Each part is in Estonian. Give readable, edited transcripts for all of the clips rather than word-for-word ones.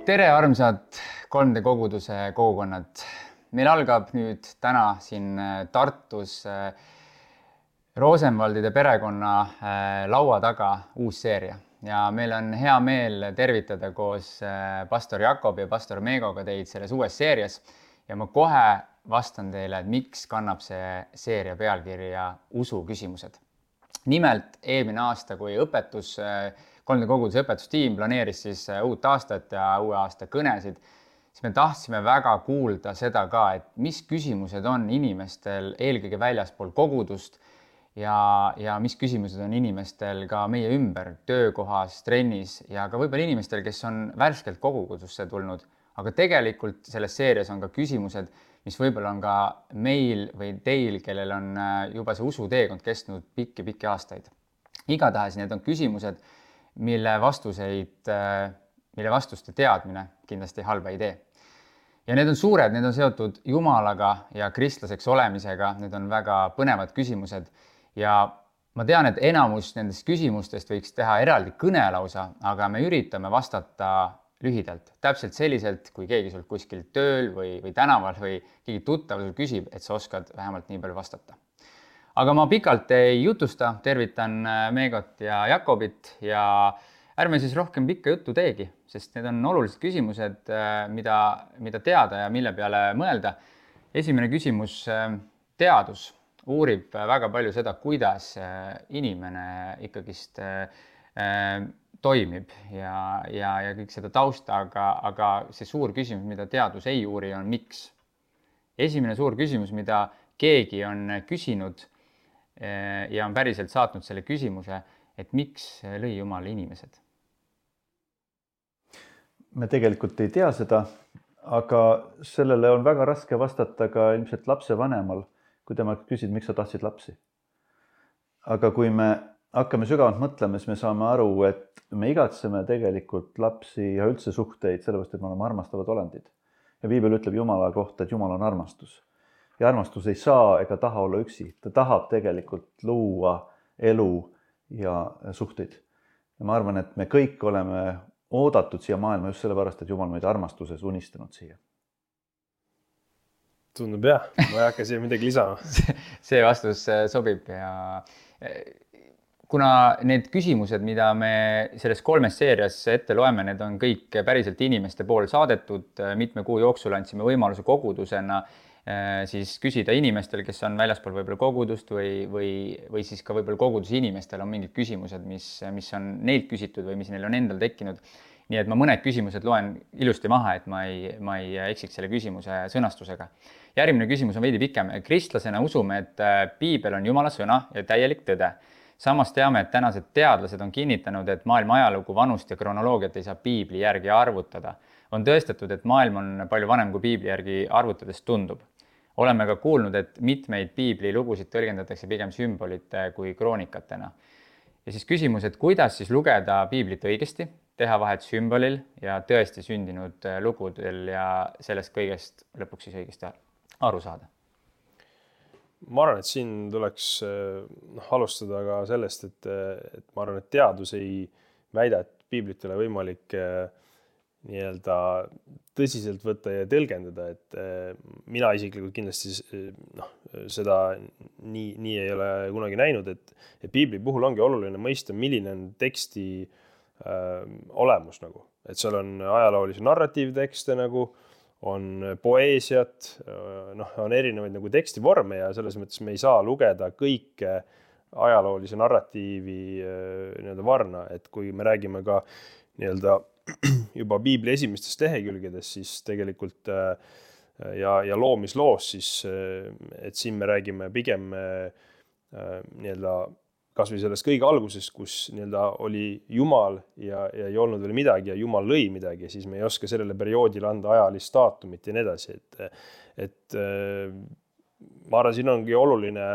Tere, armsad 3D koguduse kogukonnad. Meil algab nüüd täna siin Tartus Rosenvaldide perekonna laua taga uus seeria. Ja meil on hea meel tervitada koos pastor Jakob ja pastor Meegoga teid selles uues seerias. Ja ma kohe vastan teile, et miks kannab see seeria pealkirja Usu küsimused. Nimelt eelmine aasta, kui 3D koguduse õpetustiim planeeris siis uut aastat ja uue aasta kõnesid, siis me tahtsime väga kuulda seda ka, et mis küsimused on inimestel eelkõige väljaspool kogudust ja mis küsimused on inimestel ka meie ümber, töökohas, trennis ja ka võib-olla inimestel, kes on värskelt kogudusse tulnud. Aga tegelikult selles seerias on ka küsimused, mis võib-olla on ka meil või teil, kellel on juba see usuteekond kestnud pikki aastaid. Igatahes need on küsimused, mille vastuste teadmine kindlasti halba ei tee. Ja need on suured, need on seotud Jumalaga ja kristlaseks olemisega, need on väga põnevad küsimused. Ja ma tean, et enamus nendest küsimustest võiks teha eraldi kõnelausa, aga me üritame vastata lühidalt. Täpselt selliselt, kui keegi sul kuskil tööl või tänaval või keegi tuttav sul küsib, et sa oskad vähemalt nii palju vastata. Aga ma pikalt ei jutusta, tervitan Meegot ja Jakobit ja ärme siis rohkem pikka juttu teegi, sest need on olulised küsimused, mida teada ja mille peale mõelda. Esimene küsimus, teadus uurib väga palju seda, kuidas inimene ikkagist toimib ja kõik seda tausta, aga see suur küsimus, mida teadus ei uuri, on miks. Esimene suur küsimus, mida keegi on küsinud ja on päriselt saatnud selle küsimuse, et miks lõi Jumal inimesed? Me tegelikult ei tea seda, aga sellele on väga raske vastata ka ilmselt lapsevanemal, kui tema küsid, miks sa tahtsid lapsi. Aga kui me hakkame sügavalt mõtlema, siis me saame aru, et me igatseme tegelikult lapsi ja üldse suhteid, sellepärast, et me oleme armastavad olendid. Ja Piibel ütleb Jumala kohta, et Jumal on armastus. Ja armastus ei saa ega taha olla üksi. Ta tahab tegelikult luua elu ja suhteid. Ja ma arvan, et me kõik oleme oodatud siia maailma just sellepärast, et Jumal meid armastuses unistanud siia. Tundub jah, ma ei hakka siia midagi lisama. See vastus sobib ja kuna need küsimused, mida me selles 3 seerias ette loeme, need on kõik päriselt inimeste pool saadetud. Mitme kuu jooksul andsime võimaluse kogudusena siis küsida inimestel, kes on väljaspool võib-olla kogudust või siis ka võib-olla koguduse inimestel on mingid küsimused, mis on neilt küsitud või mis neil on endal tekkinud. Nii et ma mõned küsimused loen ilusti maha, et ma ei eksiks selle küsimuse sõnastusega. Järgmine küsimus on veidi pikem. Kristlasena usume, et Piibel on Jumala sõna ja täielik tõde. Samas teame, et tänased teadlased on kinnitanud, et maailma ajalugu, vanust ja kronoloogiat ei saa Piibli järgi arvutada. On tõestatud, et maailm on palju vanem, kui Piibli järgi arvutades tundub. Oleme ka kuulnud, et mitmeid Piibli lugusid tõlgendatakse pigem sümbolite kui kroonikatena. Ja siis küsimus, et kuidas siis lugeda Piiblit õigesti, teha vahet sümbolil ja tõesti sündinud lugudel ja sellest kõigest lõpuks siis õigesti aru saada. Ma arvan, et siin tuleks alustada ka sellest, et ma arvan, et teadus ei väida, et Piiblit ei ole võimalik nii-öelda tõsiselt võtta ja tõlgendada, et mina isiklikult kindlasti seda nii ei ole kunagi näinud, et Piibli puhul ongi oluline mõista, milline on teksti olemus nagu. Et seal on ajaloolisi narratiivtekste nagu, on poeesiat, on erinevaid nagu tekstivorme ja selles mõttes me ei saa lugeda kõike ajaloolise narratiivi nii-öelda varna, et kui me räägime ka nii-öelda juba Piibli esimestest lehekülgedes, siis tegelikult ja loomisloos, siis et siin me räägime pigem nii-öelda kas või sellest kõige algusest, kus nii-öelda oli Jumal ja ei olnud veel midagi ja Jumal lõi midagi, siis me ei oska sellele perioodile anda ajalist daatumit ja nii edasi. Et ma arvan, siin ongi oluline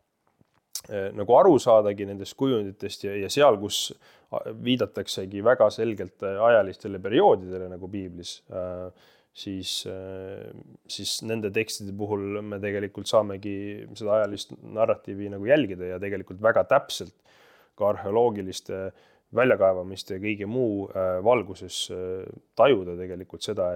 nagu aru saadagi nendest kujunditest ja seal, kus viidataksegi väga selgelt ajalistele perioodidele nagu Piiblis, siis nende tekstide puhul me tegelikult saamegi seda ajalist narratiivi nagu jälgida ja tegelikult väga täpselt ka arheoloogiliste väljakaevamiste ja kõige muu valguses tajuda tegelikult seda,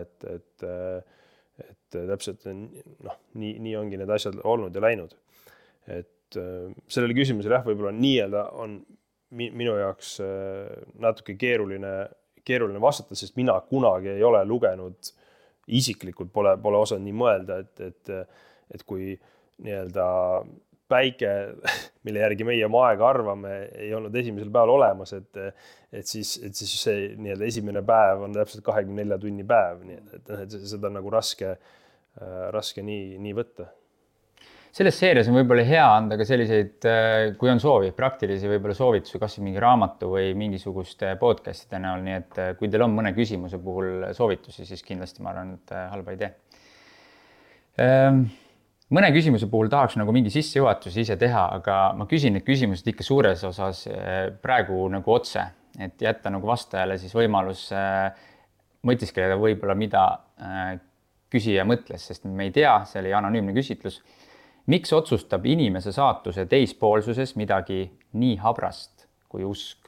et täpselt nii ongi need asjad olnud ja läinud. Et sellele küsimusele võib-olla nii-öelda on minu jaoks natuke keeruline vastata, sest mina kunagi ei ole lugenud, isiklikult pole osanud nii mõelda, et kui nii-öelda päike, mille järgi meie oma aega arvame, ei olnud esimesel päeval olemas, et siis see nii-öelda esimene päev on täpselt 24 tunni päev, nii et seda on nagu raske nii võtta. Selles seerias on võib-olla hea anda ka selliseid, kui on soovi, praktilisi võib-olla soovitusi, kas mingi raamatu või mingisuguste podcastide näol, nii et kui teil on mõne küsimuse puhul soovitusi, siis kindlasti ma arvan, et halba ei tee. Mõne küsimuse puhul tahaks nagu mingi sissejuhatuse ise teha, aga ma küsin need küsimused ikka suures osas praegu nagu otse, et jätta nagu vastajale siis võimalus mõtiskeleda võib-olla, mida küsija mõtles, sest me ei tea, see oli anonüümne küsitlus. Miks otsustab inimese saatuse teispoolsuses midagi nii habrast kui usk?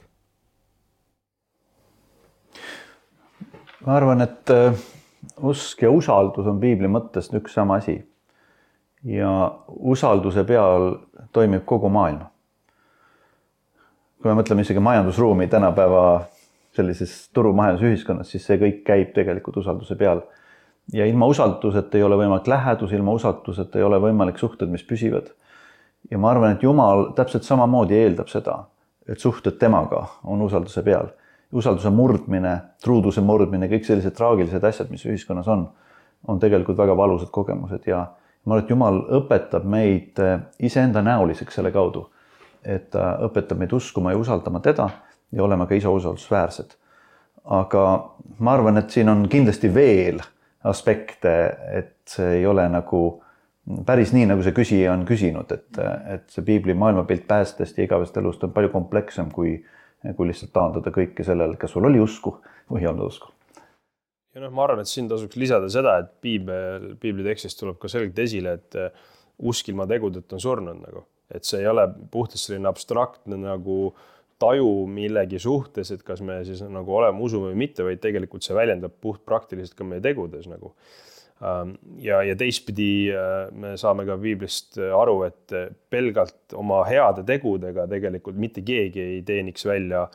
Ma arvan, et usk ja usaldus on piibli mõttest üks sama asi. Ja usalduse peal toimib kogu maailm. Kui me mõtleme isegi majandusruumi tänapäeva sellises turumajandusühiskonnas, siis see kõik käib tegelikult usalduse peal. Ja ilma usalduseta ei ole võimalik lähedus, ilma usalduseta ei ole võimalik suhted, mis püsivad. Ja ma arvan, et Jumal täpselt samamoodi eeldab seda, et suhted temaga on usalduse peal. Usalduse murdmine, truuduse murdmine, kõik sellised traagilised asjad, mis ühiskonnas on tegelikult väga valusad kogemused ja ma arvan, et Jumal õpetab meid iseenda näoliseks selle kaudu, et ta õpetab meid uskuma ja usaldama teda ja olema ka ise usaldusväärsed. Aga ma arvan, et siin on kindlasti veel aspekte, et see ei ole nagu päris nii, nagu see küsija on küsinud, et see piibli maailmapilt päästest ja igavest elust on palju komplekssem kui lihtsalt taandada kõike sellele, kas sul oli usku või ei olnud usku. Ja ma arvan, et siin tasuks lisada seda, et piibli tekstist tuleb ka selgelt esile, et usk ilma tegudeta on surnud. Nagu. Et see ei ole puhtalt selline abstraktne nagu taju millegi suhtes, et kas me siis nagu oleme usume või mitte, vaid tegelikult see väljendab puht praktiliselt ka meie tegudes. Nagu. Ja teistpidi me saame ka piiblist aru, et pelgalt oma heade tegudega tegelikult mitte keegi ei teeniks välja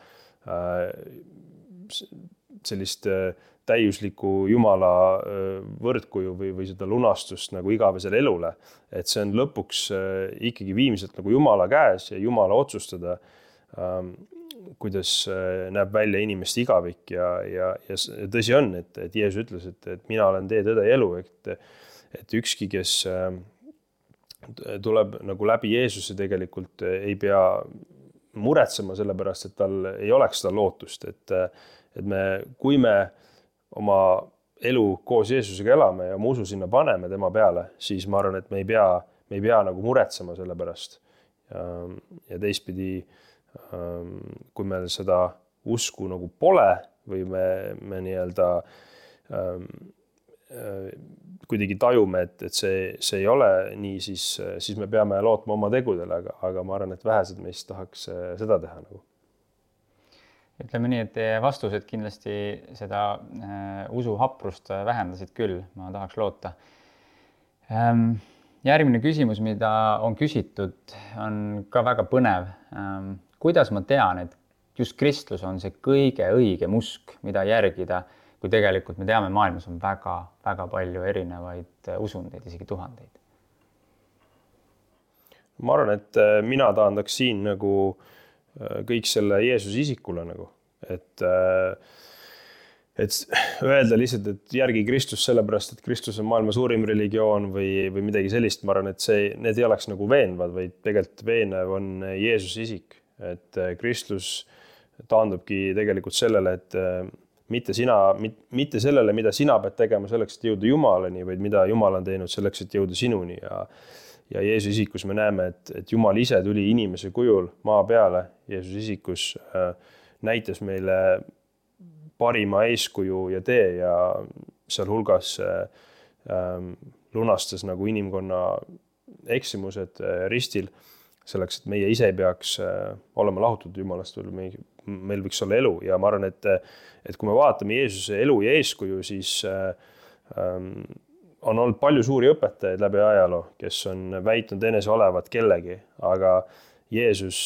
sellist täiusliku Jumala võrdkuju või seda lunastust nagu igavesele elule. Et see on lõpuks ikkagi viimselt nagu Jumala käes ja Jumala otsustada, kuidas näeb välja inimeste igavik ja tõsi on, et Jeesus ütles, et mina olen tee, tõde ja elu, et ükski, kes tuleb nagu läbi Jeesuse tegelikult ei pea muretsema sellepärast, et tal ei oleks seda lootust, et kui me oma elu koos Jeesusega elame ja oma usu sinna paneme tema peale, siis ma arvan, et me ei pea nagu muretsema selle pärast. Ja teistpidi, kui meil seda usku nagu pole või me nii-öelda kuidagi tajume, et see ei ole nii, siis me peame lootma oma tegudele, aga ma arvan, et vähesed meist tahaks seda teha nagu. Ütleme nii, et teie vastused kindlasti seda usuhaprust vähendasid küll, ma tahaks loota. Järgmine küsimus, mida on küsitud, on ka väga põnev. Kuidas ma tean, et just kristlus on see kõige õigem usk, mida järgida, kui tegelikult me teame, maailmas on väga, väga palju erinevaid usundeid, isegi tuhandeid? Ma arvan, et mina taandaks siin nagu kõik selle Jeesuse isikule nagu, et öelda lihtsalt, et järgi Kristus sellepärast, et Kristus on maailma suurim religioon või midagi sellist, ma arvan, et need ei oleks nagu veenvad, vaid tegelikult veenev on Jeesuse isik, et Kristus taandubki tegelikult sellele, et mitte sellele, mida sina pead tegema selleks, et jõuda Jumalani, vaid mida Jumal on teinud selleks, et jõuda sinuni ja Jeesuse isikus me näeme, et Jumal ise tuli inimese kujul maa peale. Jeesus isikus näitas meile parima eeskuju ja tee ja seal hulgas lunastas nagu inimkonna eksimused ristil selleks, et meie ise ei peaks olema lahutatud Jumalast, meil võiks olla elu ja ma arvan, et kui me vaatame Jeesuse elu ja eeskuju, siis on olnud palju suuri õpetajaid läbi ajaloo, kes on väitnud enese olevat kellegi, aga Jeesus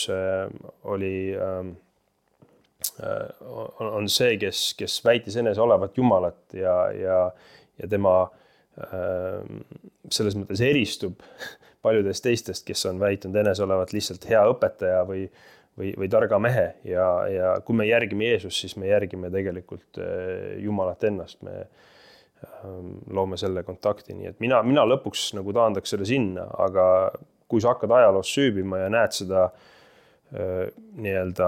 on see, kes väitis enese olevat Jumalat ja tema selles mõttes eristub paljudest teistest, kes on väitnud enese olevat lihtsalt hea õpetaja või targa mehe ja kui me järgime Jeesust, siis me järgime tegelikult Jumalat ennast, me loome selle kontakti, nii et mina lõpuks nagu taandaks selle sinna, aga kui sa hakkad ajaloos süübima ja näed seda nii-öelda,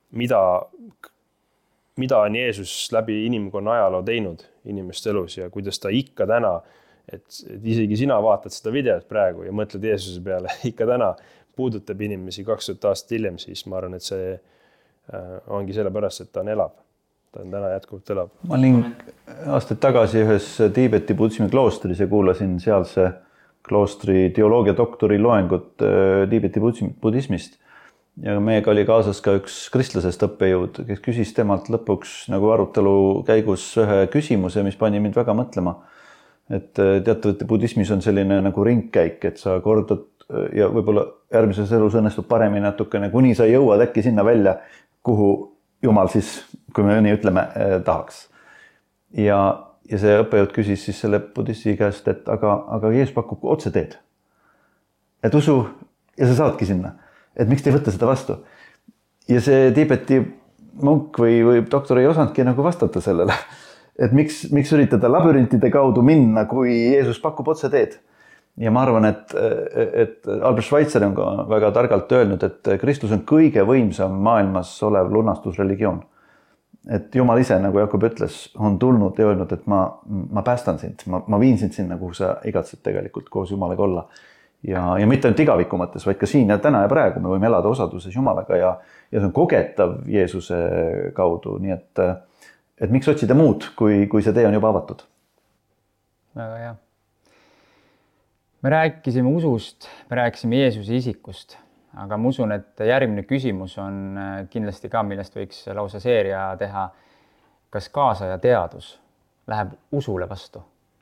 mida on Jeesus läbi inimkonna ajaloo teinud inimeste elus ja kuidas ta ikka täna, et isegi sina vaatad seda videot praegu ja mõtled Jeesuse peale, ikka täna puudutab inimesi 2000 aastat hiljem, siis ma arvan, et see ongi sellepärast, et ta on elab. Ta on täna jätkuvalt elab. Ma olin aastaid tagasi ühes Tiibeti budismi kloostris ja kuulasin sealse kloostri teoloogia doktori loengut Tiibeti budismist. Ja meiega oli kaasas ka üks kristlasest õppejõud, kes küsis temalt lõpuks nagu arutelu käigus ühe küsimuse, mis pani mind väga mõtlema. Et teatavasti budismis on selline nagu ringkäik, et sa kordad ja võib-olla järgmises elus õnnestub paremini natukene, kuni sa jõuad äkki sinna välja, kuhu Jumal siis, kui me nii ütleme, tahaks. Ja see õppejõud küsis siis selle budisti käest, et aga Jeesus pakub otse teed. Et usu ja sa saadki sinna. Et miks te ei võtta seda vastu? Ja see Tiibeti munk või doktor ei osanudki nagu vastata sellele. Et miks üritada labürintide kaudu minna, kui Jeesus pakub otse teed? Ja ma arvan, et Albert Schweitzer on ka väga targalt öelnud, et Kristus on kõige võimsam maailmas olev lunastusreligioon. Et Jumal ise, nagu Jakob ütles, on tulnud ja öelnud, et ma päästan sind, ma viin sind sinna, kuhu sa igatsed tegelikult koos Jumalaga olla. Ja mitte ainult igaviku mõttes, vaid ka siin ja täna ja praegu me võime elada osaduses Jumalaga ja see on kogetav Jeesuse kaudu. Nii et miks otsida muud, kui see tee on juba avatud? Väga hea. Me rääkisime usust, me rääkisime Jeesuse isikust, aga ma usun, et järgmine küsimus on kindlasti ka, millest võiks lausa seeria teha. Kas kaasaja teadus läheb usule vastu?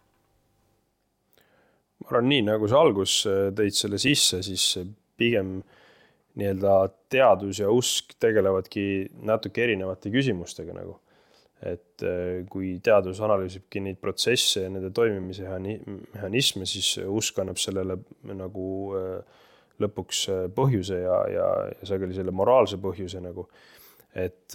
Ma arvan nii, nagu sa algus tõid selle sisse, siis pigem nii-öelda teadus ja usk tegelevadki natuke erinevate küsimustega nagu. Et kui teadus analüüsibki neid protsesse ja nende toimimise mehhanisme, siis usk annab sellele nagu lõpuks põhjuse ja sageli selle moraalse põhjuse nagu. Et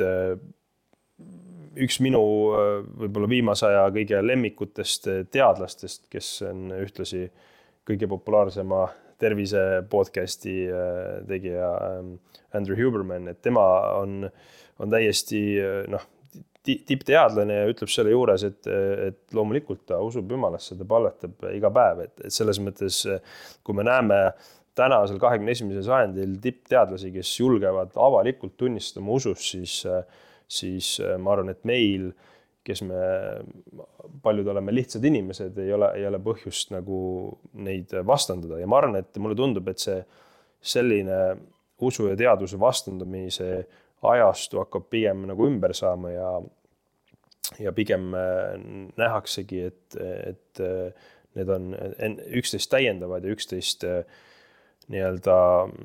üks minu võib-olla viimase aja kõige lemmikutest teadlastest, kes on ühtlasi kõige populaarsema tervise podcasti tegija Andrew Huberman, et tema on täiesti tippteadlane ja ütleb selle juures, et loomulikult ta usub Jumalasse, ta palvetab iga päev, et selles mõttes, kui me näeme tänasel 21. sajandil tippteadlasi, kes julgevad avalikult tunnistada oma usust, siis ma arvan, et meil, kes me paljud oleme lihtsad inimesed, ei ole põhjust nagu neid vastandada ja ma arvan, et mulle tundub, et see selline usu ja teaduse vastandamise ajastu hakkab pigem nagu ümber saama ja pigem nähaksegi, et need on üksteist täiendavad ja üksteist nii-öelda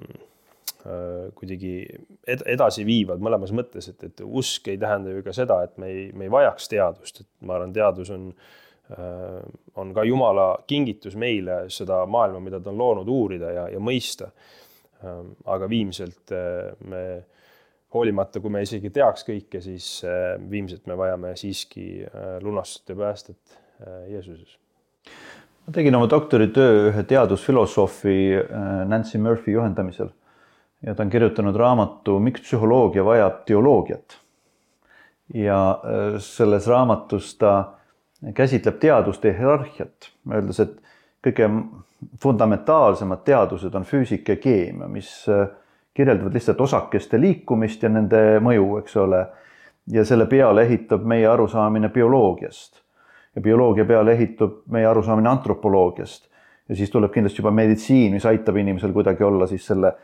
kuidagi edasi viivad mõlemas mõttes, et usk ei tähenda ju ka seda, et me ei vajaks teadust, et ma arvan, teadus on ka Jumala kingitus meile seda maailma, mida ta on loonud uurida ja mõista. Aga viimselt me hoolimata, kui me isegi teaks kõike, siis viimselt me vajame siiski lunastust ja päästet Jeesuses. Ma tegin oma doktoritöö ühe teadusfilosoofi Nancy Murphy juhendamisel ja ta on kirjutanud raamatu Miks psühholoogia vajab teoloogiat. Ja selles raamatus ta käsitleb teaduste hierarhiat, öeldes, et kõige fundamentaalsemad teadused on füüsika ja keemia, mis kirjeldavad lihtsalt osakeste liikumist ja nende mõju, eks ole. Ja selle peale ehitab meie arusaamine bioloogiast. Ja bioloogia peale ehitub meie arusaamine antropoloogiast. Ja siis tuleb kindlasti juba meditsiin, mis aitab inimesel kuidagi olla siis selle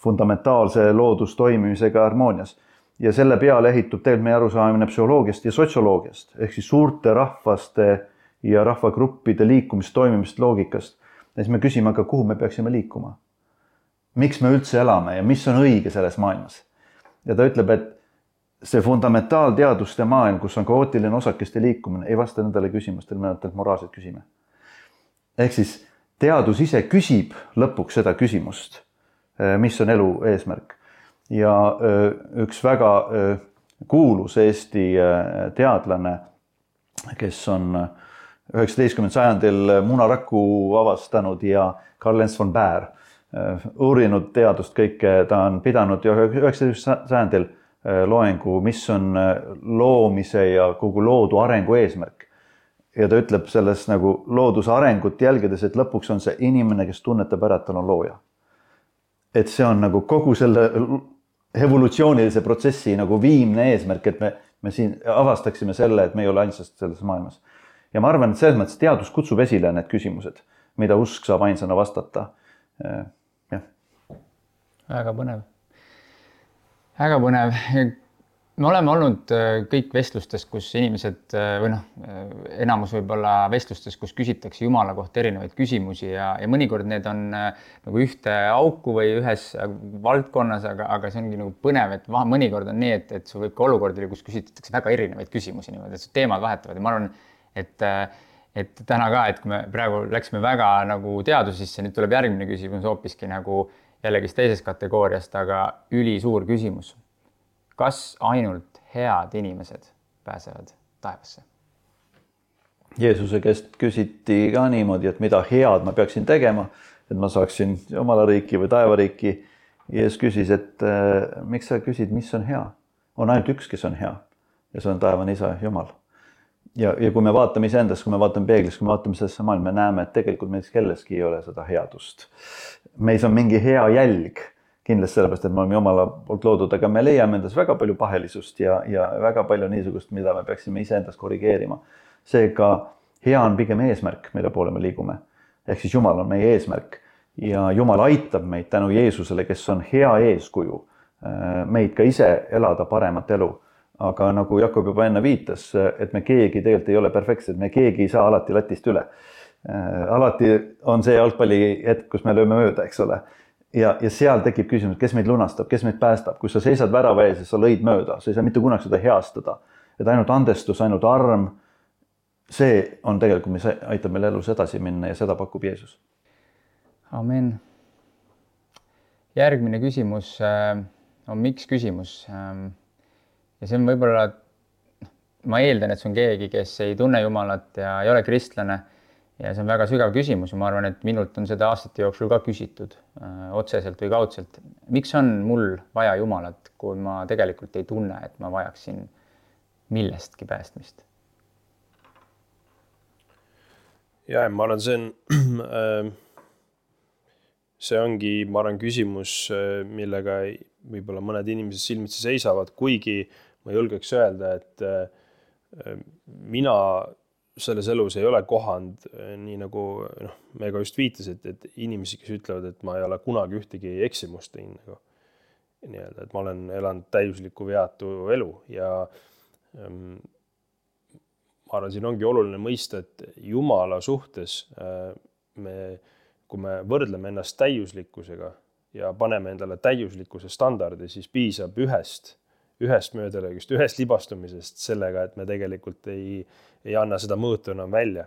fundamentaalse loodustoimimisega harmoonias. Ja selle peale ehitub tegelikult meie arusaamine psühholoogiast ja sotsioloogiast ehk siis suurte rahvaste ja rahvagruppide liikumist, toimimist, loogikast. Ja siis me küsime, aga kuhu me peaksime liikuma? Miks me üldse elame ja mis on õige selles maailmas? Ja ta ütleb, et see fundamentaalteaduste maailm, kus on kaootiline osakeste liikumine, ei vasta nendele küsimustele, me nendelt moraalselt küsime. Ehk siis teadus ise küsib lõpuks seda küsimust, mis on elu eesmärk. Ja üks väga kuulus Eesti teadlane, kes on 19. sajandil munaraku avastanud ja Karl-Heinz von Baer uurinud teadust kõike, ta on pidanud 19. sajandil loengu, mis on loomise ja kogu loodu arengu eesmärk. Ja ta ütleb selles nagu looduse arengut jälgides, et lõpuks on see inimene, kes tunnetab ära, et tal on looja. Et see on nagu kogu selle evolutsioonilise protsessi nagu viimne eesmärk, et me siin avastaksime selle, et me ei ole ainsast selles maailmas. Ja ma arvan, et selles mõttes teadus kutsub esile need küsimused, mida usk saab ainsana vastata. Jah. Väga põnev. Väga põnev. Me oleme olnud kõik vestlustes, kus inimesed või enamus võib-olla vestlustes, kus küsitakse Jumala kohta erinevaid küsimusi ja mõnikord need on nagu ühte auku või ühes valdkonnas, aga see ongi nagu põnev, et mõnikord on nii, et sul võib ka olukordi, kus küsitakse väga erinevaid küsimusi niimoodi, et teemad vahetavad ja ma arvan, et täna ka, et kui me praegu läksime väga nagu teadusesse, nüüd tuleb järgmine küsimus hoopiski nagu jällegi teisest kategooriast, aga ülisuur küsimus. Kas ainult head inimesed pääsevad taevasse? Jeesuse käest küsiti ka niimoodi, et mida head ma peaksin tegema, et ma saaksin Jumala riiki või taevariiki. Jeesus küsis, et miks sa küsid, mis on hea? On ainult üks, kes on hea ja see on taevane isa Jumal. Ja kui me vaatame iseendast, kui me vaatame peeglis, kui me vaatame sellesse maailma, me näeme, et tegelikult meis kelleski ei ole seda headust. Meis on mingi hea jälg. Kindlasti sellepärast, et me oleme Jumala poolt loodud, aga me leiame endas väga palju pahelisust ja väga palju niisugust, mida me peaksime iseendast korrigeerima. Seega hea on pigem eesmärk, mille poole me liigume. Ehk siis Jumal on meie eesmärk ja Jumal aitab meid tänu Jeesusele, kes on hea eeskuju, meid ka ise elada paremat elu. Aga nagu Jakob juba enne viitas, et me keegi tegelikult ei ole perfektsed, me keegi ei saa alati latist üle. Alati on see jalgpalli hetk, kus me lööme mööda, eks ole. Ja seal tekib küsimus, kes meid lunastab, kes meid päästab. Kui sa seisad värava ees ja sa lõid mööda, sa ei saa mitte kunagi seda heastada. Et ainult andestus, ainult arm, see on tegelikult, mis aitab meil elus edasi minna ja seda pakub Jeesus. Amen. Järgmine küsimus on miks küsimus. Ja see on võib-olla, ma eeldan, et see on keegi, kes ei tunne Jumalat ja ei ole kristlane. Ja see on väga sügav küsimus ja ma arvan, et minult on seda aastate jooksul ka küsitud otseselt või kaudselt. Miks on mul vaja Jumalat, kui ma tegelikult ei tunne, et ma vajaksin millestki päästmist? Ja ma arvan, see ongi, ma arvan, küsimus, millega võib-olla mõned inimesed silmitsi seisavad, kuigi ma julgeks öelda, et mina selles elus ei ole kohand, nii nagu me ka just viitasid, et inimesi, kes ütlevad, et ma ei ole kunagi ühtegi eksimust teinud. Nii-öelda, et ma olen elanud täiusliku veatu elu ja ma arvan, siin ongi oluline mõista, et Jumala suhtes kui me võrdleme ennast täiuslikkusega ja paneme endale täiuslikkuse standardi, siis piisab ühest möödalöögist, ühest libastumisest sellega, et me tegelikult ei anna seda mõõtu enam välja.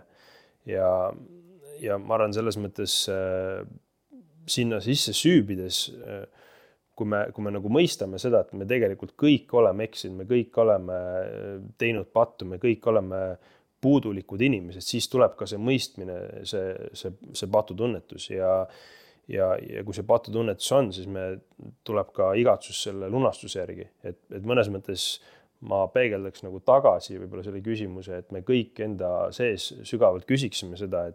Ja ma arvan, selles mõttes sinna sisse süübides, kui me nagu mõistame seda, et me tegelikult kõik oleme eksinud, me kõik oleme teinud pattu, me kõik oleme puudulikud inimesed, siis tuleb ka see mõistmine, see patutunnetus ja kui see patutunnetus on, siis me tuleb ka igatsus selle lunastuse järgi. Et mõnes mõttes ma peegeldaks nagu tagasi võib-olla selle küsimuse, et me kõik enda sees sügavalt küsiksime seda,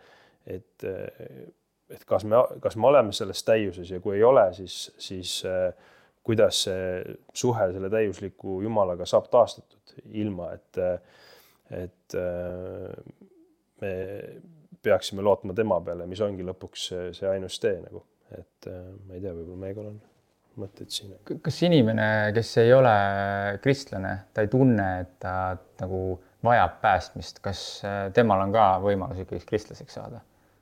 et kas me oleme selles täiuses ja kui ei ole, siis kuidas see suhe selle täiusliku Jumalaga saab taastatud ilma, et me peaksime lootma tema peale, mis ongi lõpuks see ainus tee nagu. Et ma ei tea, võib-olla meiega olen. mõtteid siin. Kas inimene, kes ei ole kristlane, ta ei tunne, et ta nagu vajab päästmist, kas temal on ka võimalus ikkagi kristlaseks saada?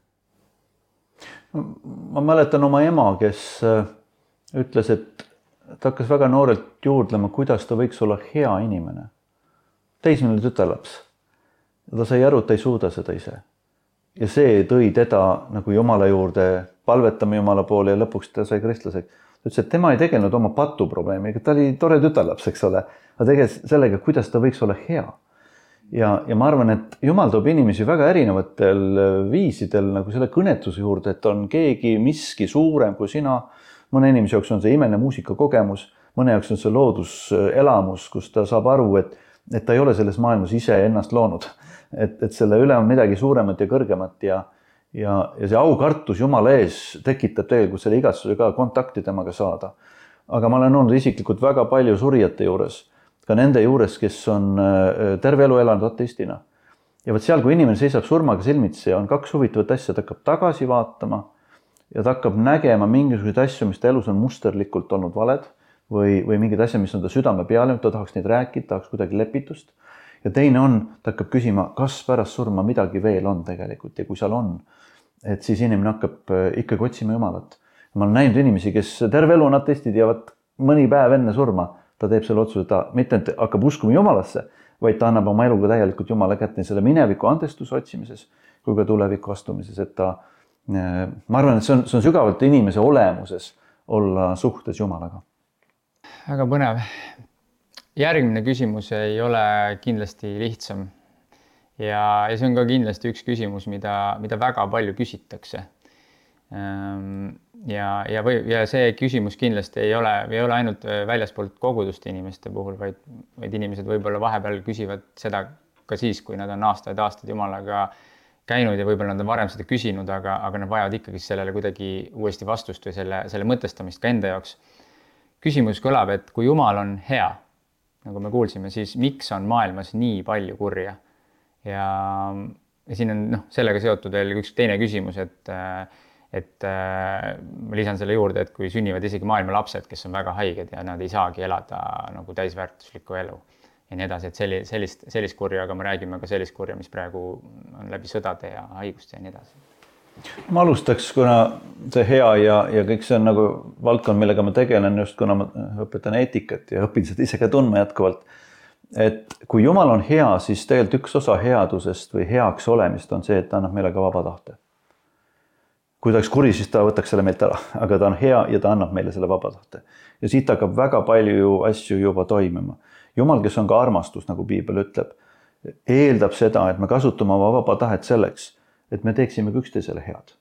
Ma mäletan oma ema, kes ütles, et ta hakkas väga noorelt juurdlema, kuidas ta võiks olla hea inimene. Teismeline tütarlaps. Ta sai aru, et ta ei suuda seda ise. Ja see tõi teda nagu Jumala juurde, palvetama Jumala poole ja lõpuks ta sai kristlaseks. Ta ütles, et tema ei tegelenud oma patuprobleemiga, ta oli tore tütarlaps, eks ole. Ta tegeles sellega, kuidas ta võiks olla hea. Ja ma arvan, et Jumal toob inimesi väga erinevatel viisidel nagu selle kõnetuse juurde, et on keegi miski suurem kui sina. Mõne inimese jaoks on see imeline muusikakogemus, mõne jaoks on see looduselamus, kus ta saab aru, et ta ei ole selles maailmas ise ennast loonud. Et selle üle on midagi suuremat ja kõrgemat ja see aukartus Jumala ees tekitab tegelikult selle igatsuse ka kontakti temaga saada. Aga ma olen olnud isiklikult väga palju surijate juures, ka nende juures, kes on terve elu elanud ateistina. Ja võt seal, kui inimene seisab surmaga silmitsi, on kaks huvitavat asja, ta hakkab tagasi vaatama ja ta hakkab nägema mingisuguseid asju, mis ta elus on musterlikult olnud valed või mingid asjad, mis on ta südame peale, ta tahaks neid rääkida, tahaks kuidagi lepitust. Ja teine on, ta hakkab küsima, kas pärast surma midagi veel on tegelikult ja kui seal on, et siis inimene hakkab ikkagi otsima Jumalat. Ma olen näinud inimesi, kes terve elu on ateistid ja mõni päev enne surma ta teeb selle otsuse, ta mitte hakkab uskuma Jumalasse, vaid ta annab oma eluga täielikult Jumala kätte selle mineviku andestuse otsimises kui ka tuleviku astumises, et ma arvan, et see on sügavalt inimese olemuses olla suhtes Jumalaga. Väga põnev. Järgmine küsimus ei ole kindlasti lihtsam ja see on ka kindlasti üks küsimus, mida väga palju küsitakse. Ja see küsimus kindlasti ei ole ainult väljaspoolt koguduste inimeste puhul, vaid inimesed võib-olla vahepeal küsivad seda ka siis, kui nad on aastaid Jumalaga käinud ja võib-olla nad on varem seda küsinud, aga nad vajavad ikkagi sellele kuidagi uuesti vastust või selle mõtestamist ka enda jaoks. Küsimus kõlab, et kui Jumal on hea, nagu me kuulsime, siis miks on maailmas nii palju kurja? Ja siin on sellega seotud veel üks teine küsimus, et ma lisan selle juurde, et kui sünnivad isegi maailma lapsed, kes on väga haiged ja nad ei saagi elada nagu täisväärtuslikku elu ja nii edasi, et sellist kurja, aga me räägime ka sellist kurja, mis praegu on läbi sõdade ja haiguste ja nii edasi. Ma alustaks, kuna see hea ja kõik see on nagu valdkond, millega ma tegelen just, kuna ma õpetan eetikat ja õpin seda ise ka tundma jätkuvalt, et kui Jumal on hea, siis tegelikult üks osa headusest või heaks olemist on see, et ta annab meile ka vaba tahte. Kui ta oleks kuri, siis ta võtaks selle meilt ära, aga ta on hea ja ta annab meile selle vaba tahte. Ja siit hakkab väga palju asju juba toimima. Jumal, kes on ka armastus, nagu Piibel ütleb, eeldab seda, et me kasutame oma vaba tahet selleks, et me teeksime üksteisele head.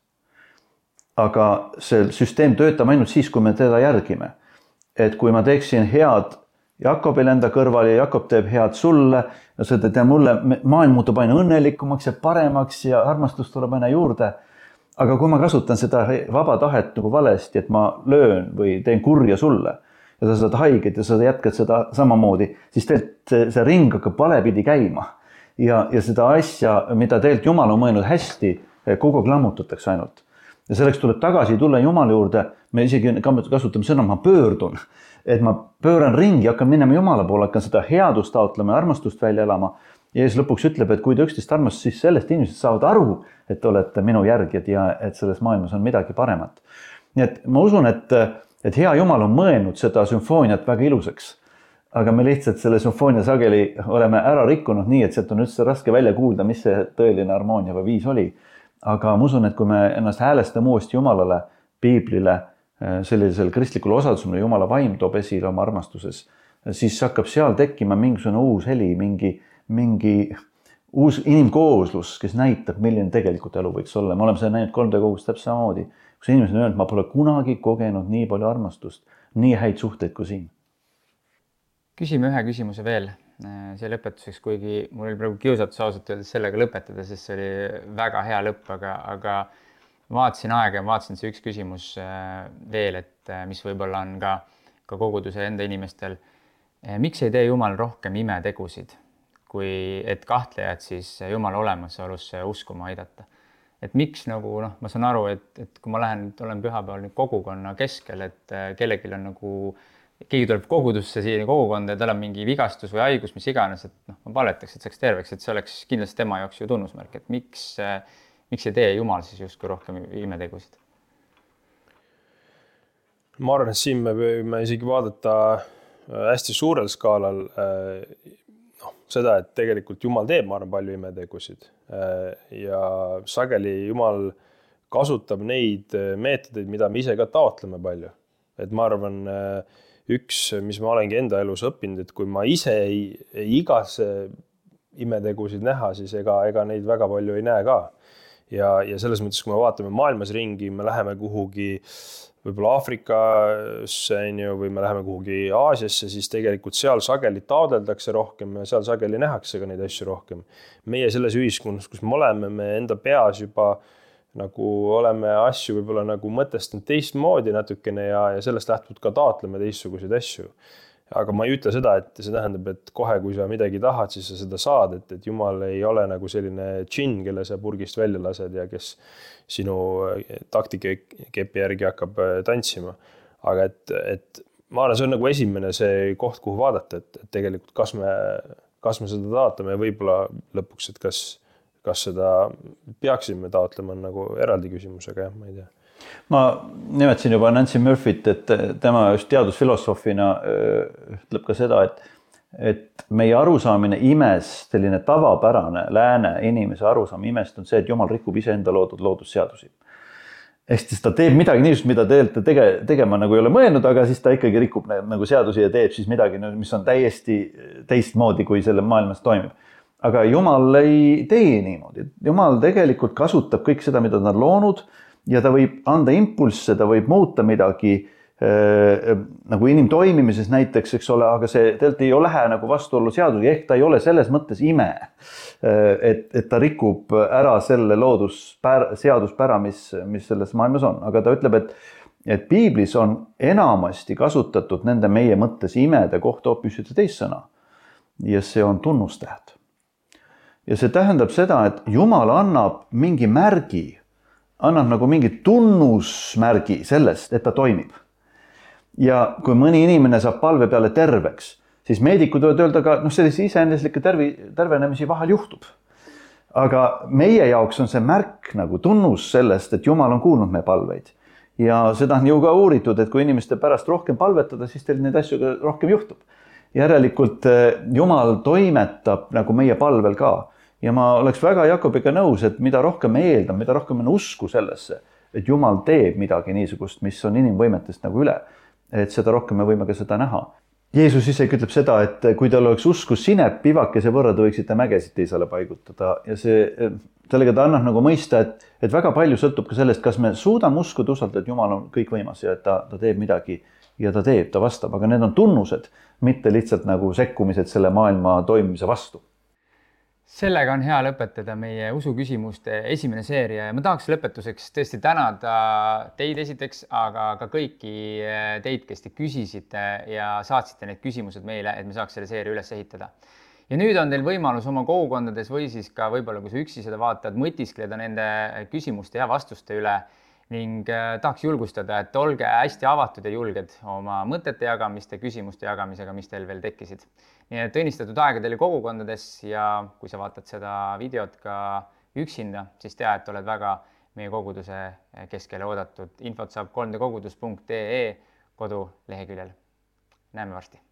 Aga see süsteem töötab ainult siis, kui me teda järgime. Et kui ma teeksin head Jakobil enda kõrval ja Jakob teeb head sulle ja see teeb mulle, maailm muutub aina õnnelikumaks ja paremaks ja armastus tuleb aina juurde. Aga kui ma kasutan seda vaba tahet nagu valesti, et ma löön või teen kurja sulle ja sa saad haiget ja sa jätkad seda samamoodi, siis see ring hakkab valepidi käima. Ja seda asja, mida tegelikult Jumal on mõelnud hästi, kogu aeg lammutatakse ainult. Ja selleks tuleb tagasi tulla Jumala juurde. Me isegi kasutame sõna, ma pöördun. Et ma pööran ringi, hakkan minema Jumala poole, hakkan seda headust taotlema ja armastust välja elama. Ja siis lõpuks ütleb, et kui te üksteist armast, siis sellest inimesed saavad aru, et olete minu järgijad ja et selles maailmas on midagi paremat. Nii et ma usun, et hea Jumal on mõelnud seda sümfooniat väga ilusaks. Aga me lihtsalt selle sümfoonia sageli oleme ära rikkunud nii, et sealt on üldse raske välja kuulda, mis see tõeline harmoonia või viis oli. Aga ma usun, et kui me ennast häälestame uuesti Jumalale, Piiblile, sellisel kristlikul osadusel, Jumala vaim toob esile oma armastuses, siis hakkab seal tekkima mingisugune uus heli, mingi uus inimkooslus, kes näitab, milline tegelikult elu võiks olla. Me oleme seda näinud 3D kogus täpselt samamoodi, kus inimesed on öelnud, ma pole kunagi kogenud nii palju armastust, nii häid suhteid kui siin. Küsime ühe küsimuse veel see lõpetuseks, kuigi mul oli praegu kiusatus ausalt öeldes sellega lõpetada, sest see oli väga hea lõpp, aga vaatasin aega ja vaatasin see üks küsimus veel, et mis võib-olla on ka koguduse enda inimestel. Miks ei tee Jumal rohkem imetegusid, kui et kahtlejad siis Jumala olemassolusse uskuma aidata? et miks nagu noh, ma saan aru, et kui ma olen pühapäeval nüüd kogukonna keskel, et kellelgi on nagu, keegi tuleb kogudusse siia kogukonda ja tal on mingi vigastus või haigus, mis iganes, et noh, ma paletaks, et saaks terveks, et see oleks kindlasti tema jaoks ju tunnusmärk, et miks ei tee Jumal siis justkui rohkem imetegusid? Ma arvan, et siin me võime isegi vaadata hästi suurel skaalal seda, et tegelikult Jumal teeb, ma arvan, palju imetegusid ja sageli Jumal kasutab neid meetodeid, mida me ise ka taotleme palju. Et ma arvan, üks, mis ma olengi enda elus õppinud, et kui ma ise ei igase imetegusid näha, siis ega neid väga palju ei näe ka. Ja selles mõttes, kui me vaatame maailmas ringi, me läheme kuhugi võib-olla Aafrikasse või me läheme kuhugi Aasiasse, siis tegelikult seal sageli taodeldakse rohkem ja seal sageli nähakse ka neid asju rohkem. Meie selles ühiskonnas, kus me oleme, me enda peas juba nagu oleme asju võib-olla nagu mõtestanud teistmoodi natukene ja sellest lähtuvalt ka taotleme teistsuguseid asju. Aga ma ei ütle seda, et see tähendab, et kohe, kui sa midagi tahad, siis sa seda saad, et Jumal ei ole nagu selline džinn, kelle sa purgist välja lased ja kes sinu taktikepi järgi hakkab tantsima. Aga et ma arvan, see on nagu esimene see koht, kuhu vaadata, et tegelikult kas me seda taotleme ja võib-olla lõpuks, et kas seda peaksime taotlema on nagu eraldi küsimusega, jah, ma ei tea. Ma nimetasin juba Nancy Murphyt, et tema just teadusfilosoofina ütleb ka seda, et meie arusaamine imest, selline tavapärane lääne inimese arusaam imest on see, et Jumal rikub iseenda loodud loodusseadusi. Ehk siis ta teeb midagi niisugust, mida tegema nagu ei ole mõelnud, aga siis ta ikkagi rikub nagu seadusi ja teeb siis midagi, mis on täiesti teistmoodi, kui selle maailmas toimib. Aga Jumal ei tee niimoodi. Jumal tegelikult kasutab kõik seda, mida ta on loonud, ja ta võib anda impulsse, ta võib muuta midagi nagu inimtoimimises näiteks, eks ole, aga see tegelikult ei lähe nagu vastuollu seadusi, ehk ta ei ole selles mõttes ime, et ta rikub ära selle seaduspära, mis selles maailmas on. Aga ta ütleb, et piiblis on enamasti kasutatud nende meie mõttes imede kohta hoopis ühte teist sõna. Ja see on tunnustähed. Ja see tähendab seda, et Jumal annab mingi märgi, annab nagu mingi tunnusmärgi sellest, et ta toimib. Ja kui mõni inimene saab palve peale terveks, siis meedikud võivad öelda ka, sellise iseeneslikke tervenemisi vahel juhtub. Aga meie jaoks on see märk nagu tunnus sellest, et Jumal on kuulnud meie palveid. Ja seda on ju ka uuritud, et kui inimeste pärast rohkem palvetada, siis teil neid asju rohkem juhtub. Järelikult Jumal toimetab nagu meie palvel ka. Ja ma oleks väga Jakobiga nõus, et mida rohkem me eeldame, mida rohkem on usku sellesse, et Jumal teeb midagi niisugust, mis on inimvõimetest nagu üle, et seda rohkem me võime ka seda näha. Jeesus isegi ütleb seda, et kui tal oleks usku sinep pivakese võrra, te võiksite mägesid teisele paigutada. Ja sellega ta annab nagu mõista, et väga palju sõltub ka sellest, kas me suudame uskuda usaldada, et Jumal on kõik võimas ja et ta teeb midagi ja ta teeb, ta vastab. Aga need on tunnused, mitte lihtsalt nagu sekkumised selle maailma toimimise vastu. Sellega on hea lõpetada meie usuküsimuste esimene seeria ja ma tahaks lõpetuseks tõesti tänada teid esiteks, aga ka kõiki teid, kes te küsisite ja saatsite need küsimused meile, et me saaks selle seeria üles ehitada. Ja nüüd on teil võimalus oma kogukondades või siis ka võib-olla, kui sa üksi seda vaatad, mõtiskleda nende küsimuste ja vastuste üle ning tahaks julgustada, et olge hästi avatud ja julged oma mõtete jagamiste, küsimuste jagamisega, mis teil veel tekkisid. Nii et õnnistatud aega teile kogukondades ja kui sa vaatad seda videot ka üksinda, siis tea, et oled väga meie koguduse keskele oodatud. Infot saab 3dkogudus.ee koduleheküljel. Näeme varsti.